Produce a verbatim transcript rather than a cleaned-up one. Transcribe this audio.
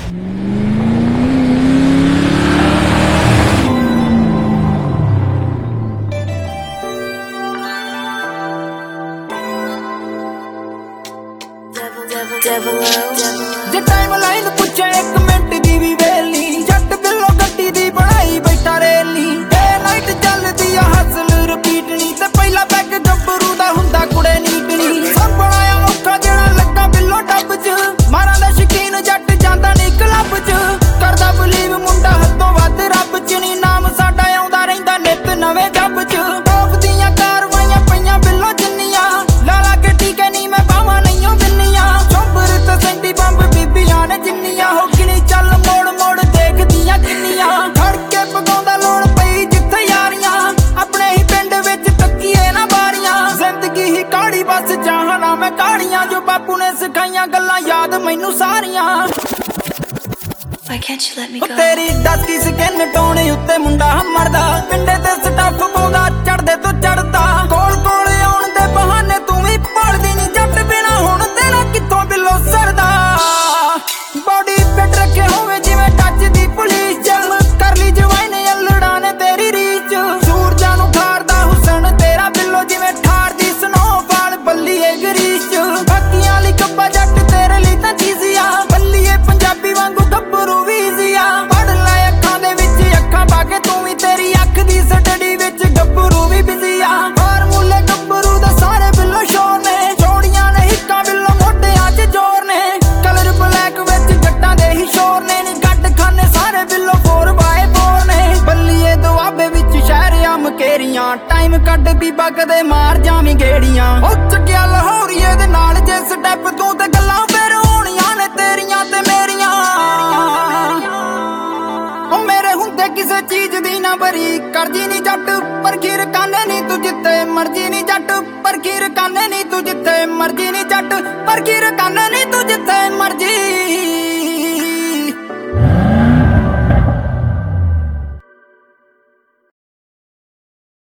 जे time line पुछे एक minute दी भी वेली जट दिलों गड्डी दी बनाई बैठा रेली डे नाइट चलदी आ हसल रिपीट नी ते पहला पैग गब्बरू दा हुंदा कुड़े नीटनी सब बनाया औखा जेड़ा लगा बिल्लो टब च मारा दा शकीन जट जांदा नी क्लब च करदा बलीव मुंडा हद्दों वध रब च नी नाम साडा आउंदा रहिंदा नित नवे जब च टॉप दियां कारवाइयां पईयां बिल्लो जिन्नियां लाला के टीके नी मैं बावां नहीं बिन्नियां चोबर ते सेंटी बंब बीबियां ने जिन्नियां हो गिनी चल मोड़ मोड़ देखदियां किन्नियां खड़ के पगाउंदा लोड़ पई जिथे यारियां अपने ही पिंड विच तक्कीए ना बारियां जिंदगी ही काड़ी बस जहाना मैं काड़ियां जो बापू ने सिखाइयां गल्लां याद मैनू सारियां Why can't you let me go? तेरी डस्की स्किन टोने उत्ते मुंडा मरदा पिंडे ते स्टफ पाउंदा चढ़दे तो चढ़दा कोल कोल आउण दे बहाने तू भी पड़दी नी जट बिना हुण तेरा कित्थों बिल्लो सरदा बॉडी फिट रखे होवे जिवें टच दी पुलिस चल कर ली जवाइन अल्लड़ा ने तेरी रीच सूरजां नू खारदा हुसन तेरा बिल्लो जिवें ठार दी स्नोफॉल बल्लीए गरीस च बाकियां ली कब्बा जट तेरे ली तां चीज़िया बल्लीए पंजाबी वांगू गब्बरू वीजिया पढ़ ले अखां दे विच अखां पा के तू भी तेरी अख दी सटड़ी विच गब्बरू भी बिजिया फार्मूले गब्बरू दा सारे बिल्लो शोर ने जोड़ियां ने हिक्कां बिल्लो मोढियां च जोर ने कलर ब्लैक विच जट्टां दे ही शोर ने नी गड्ड खाने सारे बिल्लो फोर बाय फोर ने बल्लीए दुआबे विच शहर आ मकेरियां टाइम कड्ड बीबा कदे मार जावी गेड़ियां ओ चक्किया लाहौरीए दे नाल जे स्टैप तू ते गल्लां फिर होणियां ने तेरियां ते मेरियां ओ मेरे हुंदे किसे चीज दी ना बरी करदी नी जट पर खीर काने नी तू जिथे मर्जी नी जट पर खीर काने नी तू जिथे मर्जी नी जट पर खीर काने नी तू जिथे मर्जी